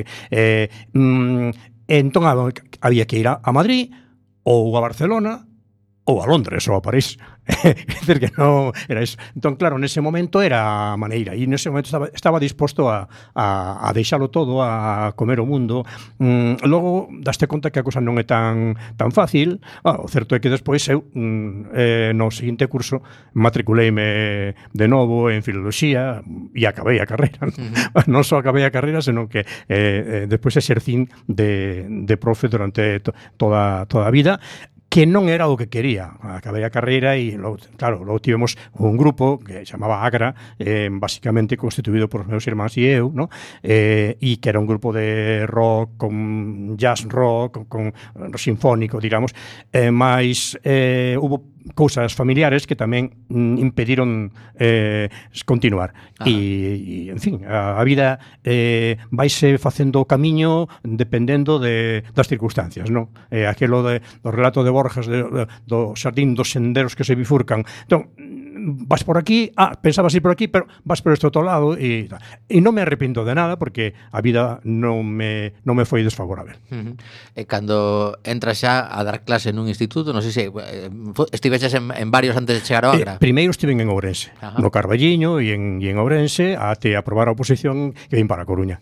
entón había que ir a Madrid ou a Barcelona ou a Londres ou a París. É dicir que non era iso. Entón, claro, nese momento era a maneira e nese momento estaba disposto a deixalo todo, a comer o mundo. Logo, daste conta que a cosa non é tan fácil. O certo é que despois eu no seguinte curso matriculeime de novo en filoloxía e acabei a carreira. Non só acabei a carreira, senón que despois exercín de profe durante toda a vida, que non era o que quería. Acabei a carreira e, claro, logo tivemos un grupo que chamaba Agra, basicamente constituído por os meus irmáns e eu, ¿no? E que era un grupo de rock, con jazz rock, con sinfónico, digamos, mas hubo cousas familiares que tamén impediron continuar. E, en fin, a vida vaise facendo o camiño dependendo das circunstancias, non? Aquelo do relato de Borges do xardín dos senderos que se bifurcan. Entón, vas por aquí, pensabas ir por aquí, pero vas por este outro lado e non me arrepiento de nada porque a vida non me foi desfavorable. E cando entras xa a dar clase nun instituto, non sei se estiveches en varios antes de chegar ao Agra. Primeiro estiven en Ourense, no Carballiño e en Ourense, até aprobar a oposición que vin para a Coruña.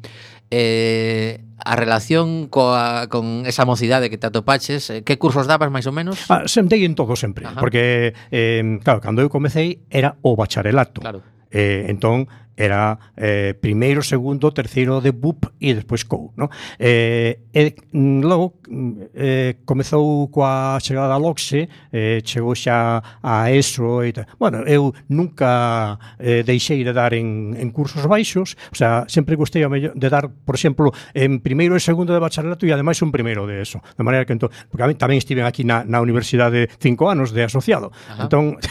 A relación con esa mocidade que te atopaches, que cursos dabas máis ou menos? Dei en todo sempre, porque claro, cando eu comecei era o bacharelato. Claro. Entón era primeiro, segundo, terceiro de BUP e despois COU, no? Logo comezou coa chegada da LOCSE, chegou xa a ESO e tal. Bueno, eu nunca deixei de dar en cursos baixos, o sea, sempre gostei de dar, por exemplo, en primeiro e segundo de bacharelato e ademais un primeiro de ESO, de maneira que porque tamén estiven aquí na universidade 5 anos de asociado. Entón,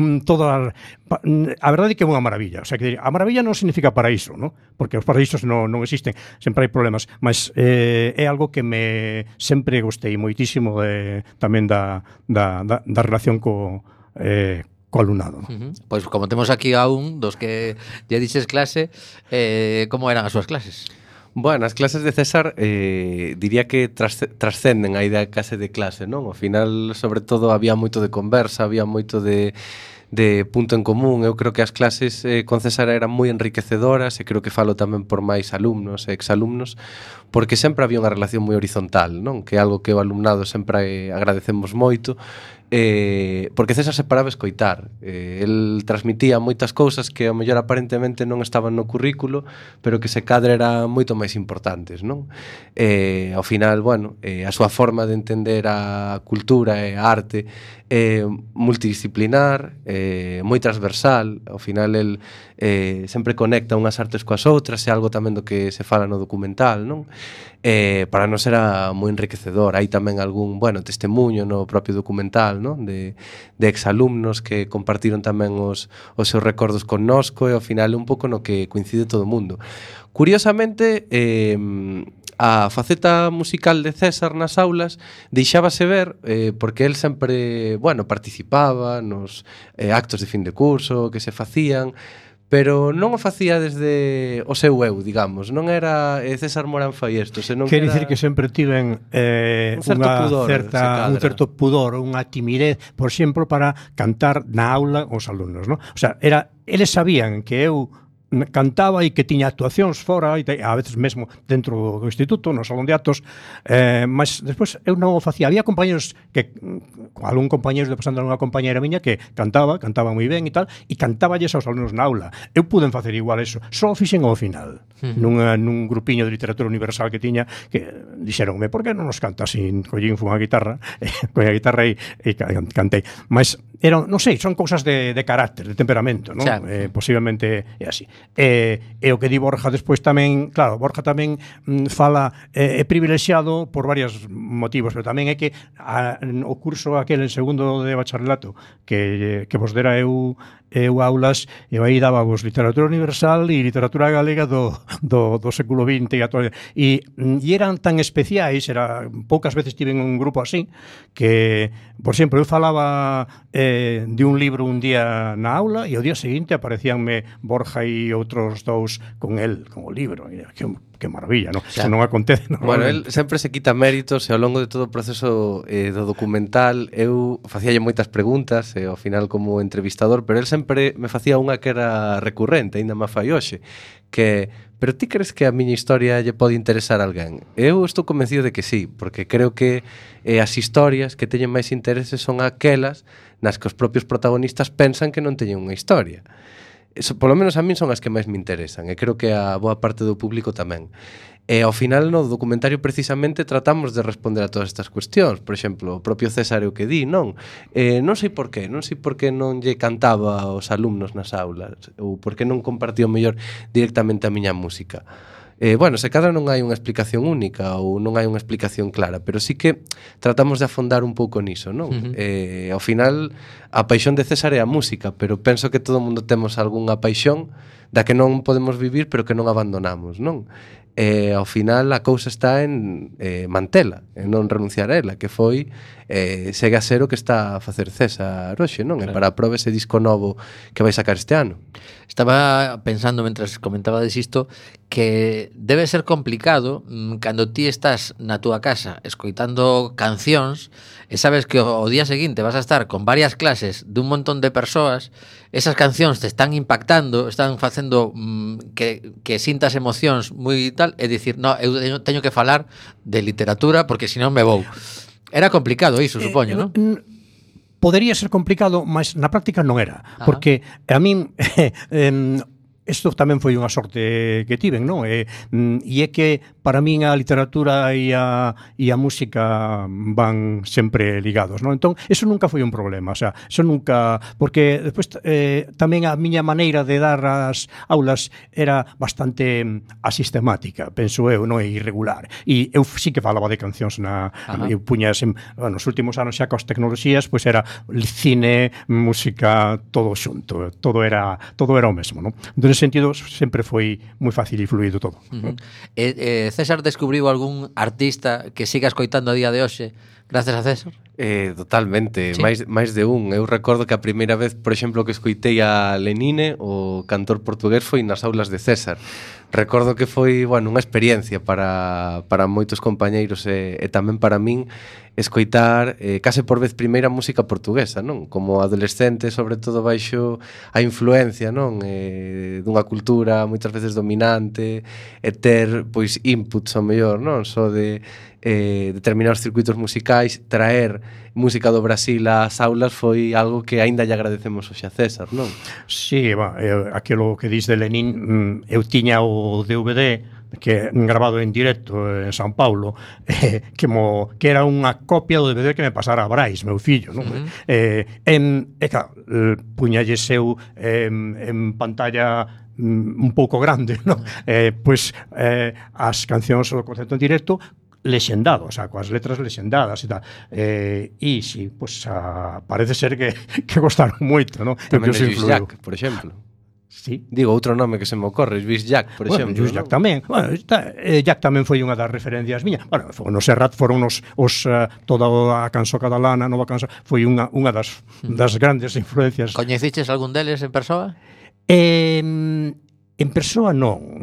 a verdade é que é unha maravilla, o sea, que a maravilla non significa paraíso, ¿no? Porque os paraísos non existen, sempre hai problemas, mas é algo que sempre gostei moitísimo tamén da relación co alumnado. Pois como temos aquí a un dos que lle dices clase, como eran as súas clases? Bueno, as clases de César diría que trascenden a idea case de clase, non? Ao final, sobre todo, había moito de conversa, había moito de punto en común. Eu creo que as clases con César eran moi enriquecedoras e creo que falo tamén por máis alumnos e exalumnos, porque sempre había unha relación moi horizontal, non? Que é algo que o alumnado sempre agradecemos moito, porque César se paraba a escoitar. El transmitía moitas cousas que ao mellor aparentemente non estaban no currículo, pero que se cadra eran moito máis importantes, non? Ao final, bueno, a súa forma de entender a cultura e a arte é multidisciplinar, moi transversal. Ao final el sempre conecta unhas artes coas outras, é algo tamén do que se fala no documental, non? Para nós era moi enriquecedor. Hai tamén algún, testemunho no propio documental, non? De exalumnos que compartiron tamén os seus recordos connosco e ao final é un pouco no que coincide todo o mundo. Curiosamente, a faceta musical de César nas aulas deixábase ver porque el sempre, bueno, participaba nos actos de fin de curso que se facían, pero non o facía desde o seu eu, digamos, non era César Morán fai isto, senón Quer que dicir que sempre tiven un certo pudor, un certo pudor, unha timidez, por exemplo, para cantar na aula os alumnos, ¿no? O sea, eles sabían que eu cantaba e que tiña actuacións fora e a veces mesmo dentro do instituto, no salón de actos, mas despois eu non o facía. Había compañeros que algún compañeiro de pasando unha compañera miña que cantaba moi ben e tal, e cantáballes aos alumnos na aula. Eu puden facer igual eso, só o fixen ao final. Nun grupiño de literatura universal que tiña, que dixeronme, por que non nos cantas? E collín unha guitarra, coña a guitarra e cantei. Mas non sei, son cousas de carácter, de temperamento, non? Posiblemente é así. E o que di Borja despois tamén, claro, Borja tamén fala, é privilexiado por varios motivos, pero tamén é que o curso aquel en segundo de bacharelato que vos dera eu aulas, eu aí daba vos literatura universal e literatura galega do século XX e eran tan especiais, poucas veces tiven un grupo así, que, por exemplo, eu falaba de un libro un día na aula e ao día seguinte aparecíanme Borja e outros dous con o libro. Que maravilla, non? Claro. Non acontece normalmente. Bueno, el sempre se quita méritos e ao longo de todo o proceso do documental eu facíalle moitas preguntas ao final como entrevistador, pero el sempre me facía unha que era recurrente, aínda má fai hoxe, que pero ti crees que a miña historia lle pode interesar a alguén? Eu estou convencido de que sí, porque creo que as historias que teñen máis interese son aquelas nas que os propios protagonistas pensan que non teñen unha historia. Eso, polo menos a min son as que máis me interesan e creo que a boa parte do público tamén. E ao final no documentario precisamente tratamos de responder a todas estas cuestións. Por exemplo, o propio César o que di, non sei por qué non lle cantaba aos alumnos nas aulas ou por que non compartía mellor directamente a miña música. Bueno, se cadra non hai unha explicación única ou non hai unha explicación clara, pero sí que tratamos de afondar un pouco niso, non? Ao final, a paixón de César é a música, pero penso que todo mundo temos algunha paixón da que non podemos vivir, pero que non abandonamos, non? Ao final a cousa está en mantela, en non renunciar a ela, que foi segue a ser o que está a facer César hoxe, non? Claro. E para a proba ese disco novo que vai sacar este ano. Estaba pensando, mentras comentabades isto, que debe ser complicado cando ti estás na túa casa escoitando cancións e sabes que o día seguinte vas a estar con varias clases dun montón de persoas, esas cancións te están impactando, están facendo que sintas emocións moi tal, e dicir, no, eu teño que falar de literatura porque senón me vou. Era complicado iso, supoño, non? Podería ser complicado, mas na práctica non era. Porque a min isto tamén foi unha sorte que tiven, non? E é que para min a literatura e a música van sempre ligados, non? Entón, eso nunca foi un problema, o sea, eso nunca, porque despois tamén a miña maneira de dar as aulas era bastante asistemática, penso eu, non? E irregular. E eu sí que falaba de cancións eu puña, nos últimos anos xa coas tecnoloxías, pois era cine, música, todo xunto, todo era o mesmo, non? Entón, sentido sempre foi moi fácil e fluido todo. César descubriu algún artista que siga escoitando a día de hoxe gracias a César? Totalmente, sí. máis de un. Eu recordo que a primeira vez, por exemplo, que escoitei a Lenine, o cantor portugués, foi nas aulas de César. Recordo que foi, bueno, unha experiencia para moitos compañeiros e tamén para min escoitar case por vez primeira música portuguesa, non? Como adolescente, sobre todo baixo a influencia, non? Dunha cultura moitas veces dominante e ter, pois, inputs ao mellor, non? Só de determinados circuitos musicais, traer música do Brasil ás aulas foi algo que aínda lle agradecemos hoxe a César, non? Sí, aquilo que dis de Lenin, eu tiña o DVD que grabado en directo en São Paulo, que era unha copia do DVD que me pasara a Brais, meu fillo, non? Claro, puñalle seu en pantalla un pouco grande, non? Pois as cancións do concerto en directo lexendado, o sea, coas letras lexendadas e tal. E si, parece ser que gostaron moito, non? Tamén de Luis Jack, por exemplo. Sí. Digo, outro nome que se me ocorre, Luis Jack, por exemplo. Luis Jack tamén. Bueno, Jack tamén foi unha das referencias miñas. Bueno, no Serrat foron toda a canso catalana, nova canso, foi unha das grandes influencias. Coñeciches algún deles en persoa? En persoa non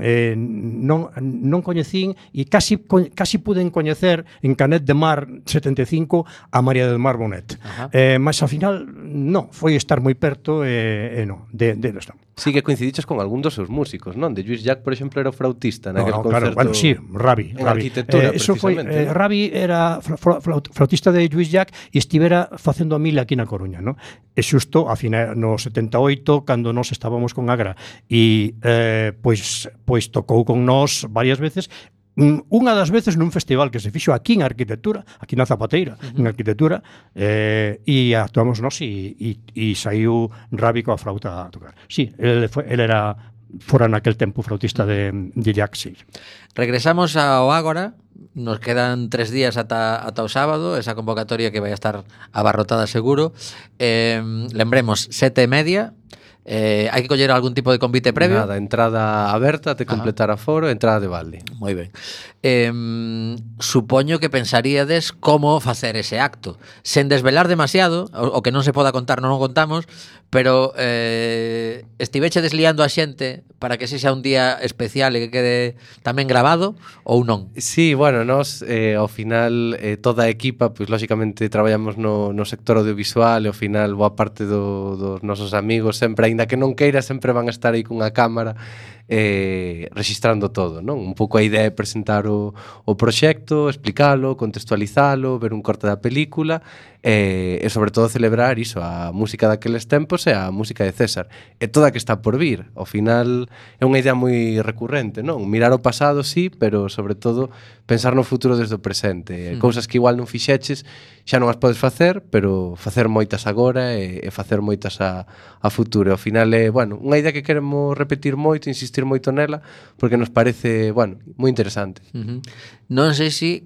coñecín e casi puden coñecer en Canet de Mar 75 a María del Mar Bonet. Mas ao final non, foi estar moi perto e non, deles non. Sí que coincidiches con algún dos seus músicos, non? De Luis Jack, por exemplo, era o flautista naquel concerto. Claro, bueno, sí, Ravi. En arquitectura, eso foi, precisamente. Ravi era flautista de Luis Jack e estivera facendo a mila aquí na Coruña, non? E xusto a final no 78, cando nos estábamos con Agra e pois tocou con nós varias veces. Unha das veces nun festival que se fixo aquí en arquitectura, aquí na Zapateira, en arquitectura, e actuamos nós e saiu Ravi coa flauta a tocar. Sí, el era fora naquel tempo flautista de Jack, sí. Regresamos ao Ágora. Nos quedan 3 días ata o sábado, esa convocatoria que vai a estar abarrotada seguro. Lembremos, 7:30. Hai que coller algún tipo de convite previo? Nada, entrada aberta, te completar aforo, entrada de balde. Moi ben. Supoño que pensaríades como facer ese acto sen desvelar demasiado, o que non se poda contar non o contamos, pero estiveche desliando a xente para que ese sea un día especial e que quede tamén grabado ou non? Sí, bueno, nós ao final toda a equipa, pois lógicamente traballamos no sector audiovisual e ao final boa parte dos nosos amigos sempre, aínda que non queira, sempre van a estar aí cunha cámara registrando todo, non? Un pouco a idea é presentar o proxecto, explicalo, contextualizalo, ver un corte da película e sobre todo celebrar iso, a música daqueles tempos e a música de César e toda a que está por vir. Ao final é unha idea moi recurrente, non? Mirar o pasado, sí, pero sobre todo pensar no futuro desde o presente. Cousas que igual non fixeches xa non as podes facer, pero facer moitas agora e facer moitas a futuro. Ao final é, bueno, unha idea que queremos repetir moito, insistir moito nela, porque nos parece, bueno, moi interesante. Non sei se,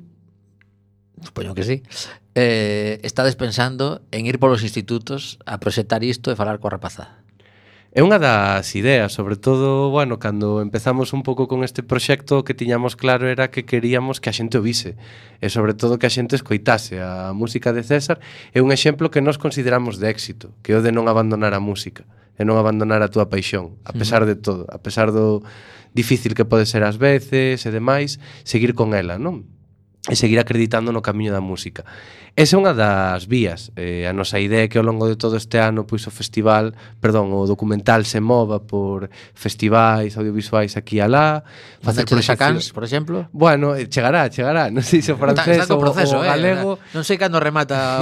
supoño que sí, estades pensando en ir polos institutos a proxectar isto e falar coa rapazada. É unha das ideas, sobre todo, bueno, cando empezamos un pouco con este proxecto, o que tiñamos claro era que queríamos que a xente o vise e sobre todo que a xente escoitase a música de César. É un exemplo que nós consideramos de éxito, que é o de non abandonar a música e non abandonar a túa paixón, a pesar de todo, a pesar do difícil que pode ser ás veces e demais, seguir con ela, non? E seguir acreditando no camiño da música. Esa é unha das vías. A nosa idea é que ao longo de todo este ano pois o documental se mova por festivais audiovisuais aquí e alá, facer proxeccións, por exemplo. Bueno, chegará, non sei se o francés ou o galego. Non sei cando remata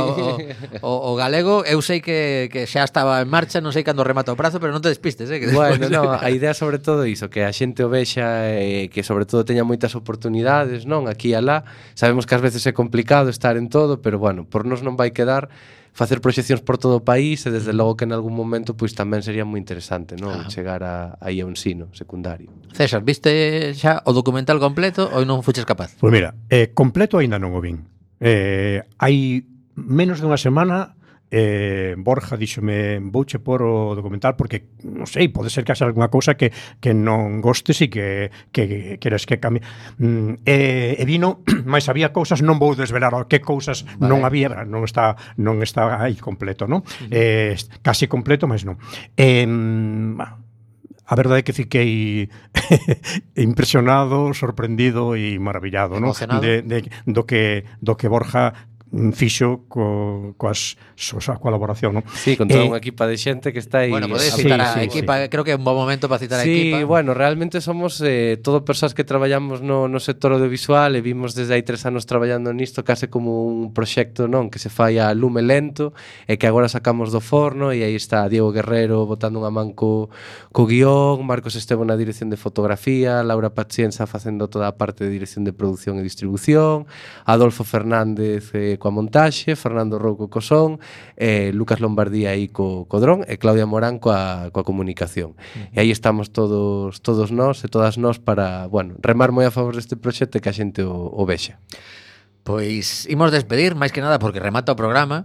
o galego, eu sei que xa estaba en marcha, non sei cando remata o prazo, pero non te despistes, que despois... Bueno, a idea sobre todo iso, que a xente o vexa e que sobre todo teña moitas oportunidades, non, aquí e alá. Sabemos que ás veces é complicado estar en todo, pero bueno, por nos non vai quedar facer proxeccións por todo o país e desde logo que en algún momento pois tamén sería moi interesante, non? Chegar aí a un ensino secundario. César, viste xa o documental completo ou non fuches capaz? Pois mira, completo aínda non o vin. Hai menos de unha semana Borja díxome vouche por o documental porque non sei, pode ser que haxa algunha cousa que non gostes e que queres que cambie e vino, mas había cousas, non vou desvelar que cousas non había, non está aí completo, non? Casi completo, mas non. A verdade é que fiquei impresionado, sorprendido e maravillado, non? Do que Borja fixo coa colaboración, non? Sí, con toda unha equipa de xente que está aí. Bueno, podes citar a equipa, creo que é un bon momento para citar a equipa. Sí, bueno, realmente somos todo persoas que traballamos no sector audiovisual e vimos desde hai 3 anos traballando nisto case como un proxecto, non, que se fai a lume lento e que agora sacamos do forno e aí está Diego Guerrero botando unha man co guión, Marcos Esteban na dirección de fotografía, Laura Pacienza facendo toda a parte de dirección de produción e distribución, Adolfo Fernández coa montaxe, Fernando Rouco co son, Lucas Lombardía aí co dron e Claudia Morán coa comunicación. E aí estamos todos nós e todas nós para, bueno, remar moi a favor deste proxecto e que a xente o vexa. Pois imos despedir, máis que nada porque remata o programa.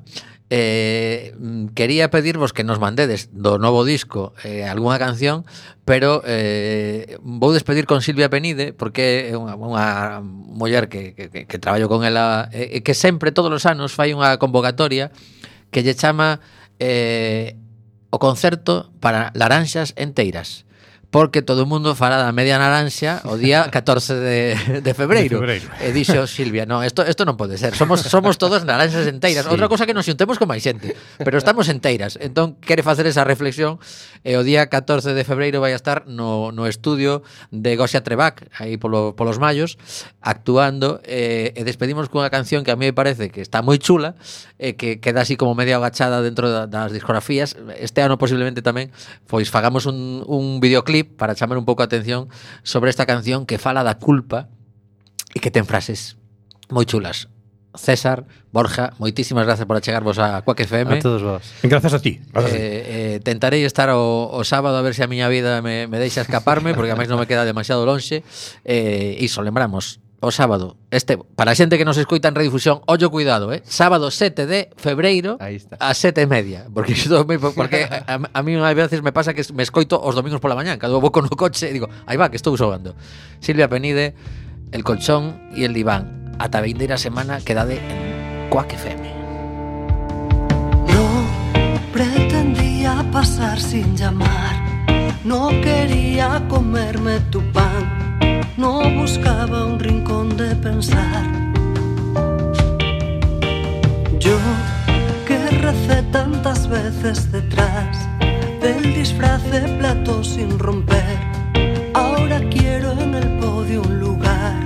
quería pedirvos que nos mandedes do novo disco algunha canción, pero vou despedir con Silvia Penide, porque é unha muller que traballo con ela, que sempre, todos os anos, fai unha convocatoria que lle chama o concerto para laranxas enteiras, porque todo o mundo fará da media naranxa o día 14 de febreiro. E dixo Silvia, no, isto non pode ser. Somos todos naranxas enteiras. Sí. Outra cosa que nos xuntemos con máis xente, pero estamos enteiras. Entón, quere facer esa reflexión e o día 14 de febreiro vai a estar no estudio de Gosia Trebac, aí polos Mallos, actuando, e despedimos cunha canción que a mí me parece que está moi chula, que queda así como medio agachada dentro das discografías. Este ano posiblemente tamén pois fagamos un videoclip para chamar un pouco a atención sobre esta canción que fala da culpa e que ten frases moi chulas. César, Borja, moitísimas gracias por achegarvos a Quack FM. A todos vos. Gracias a ti. Tentarei estar o sábado a ver se a miña vida me deixa escaparme, porque a máis non me queda demasiado lonxe. Iso, lembramos, o sábado, para a xente que nos escoita en redifusión, ollo cuidado, sábado 7 de febreiro a 7:30, porque a mí a veces me pasa que me escoito os domingos pola mañán, cando vou con o coche e digo, aí va, que estou xogando. Silvia Penide, El Colchón e El Diván. Ata a vindeira semana, quedade en Quack FM. No pretendía pasar sin llamar, no quería comerme tu pan, no buscaba un rincón de pensar. Yo que recé tantas veces detrás del disfraz de plato sin romper, ahora quiero en el podio un lugar.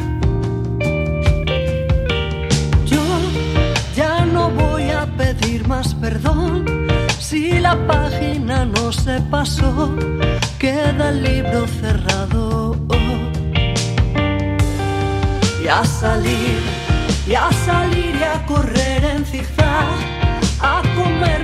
Yo ya no voy a pedir más perdón, si la página no se pasó, queda el libro cerrado. Y a salir y a correr en zigzag, a comer